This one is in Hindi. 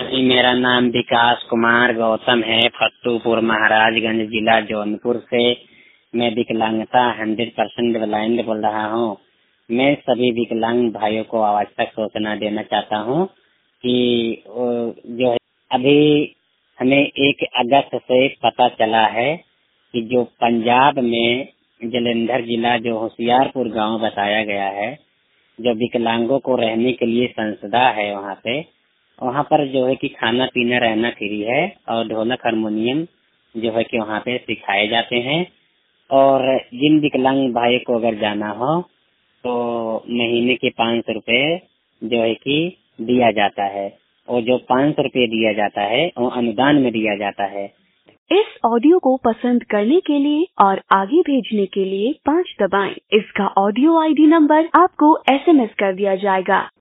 जी, मेरा नाम विकास कुमार गौतम है। फत्तूपुर महाराजगंज जिला जौनपुर से मैं विकलांगता 100% ब्लाइंड बोल रहा हूँ। मैं सभी विकलांग भाइयों को आवश्यक सूचना देना चाहता हूँ कि जो है अभी हमें 1 अगस्त से पता चला है कि जो पंजाब में जलंधर जिला जो होशियारपुर गांव बताया गया है, जो विकलांगों को रहने के लिए संस्था है, वहाँ पर जो है कि खाना पीना रहना फ्री है और ढोलक हारमोनियम जो है कि वहाँ पे सिखाए जाते हैं। और जिन विकलांग भाई को अगर जाना हो तो महीने के 500 रुपए जो है कि दिया जाता है, और जो 500 रुपए दिया जाता है वो अनुदान में दिया जाता है। इस ऑडियो को पसंद करने के लिए और आगे भेजने के लिए 5 दबाएं। इसका ऑडियो ID नंबर आपको SMS कर दिया जाएगा।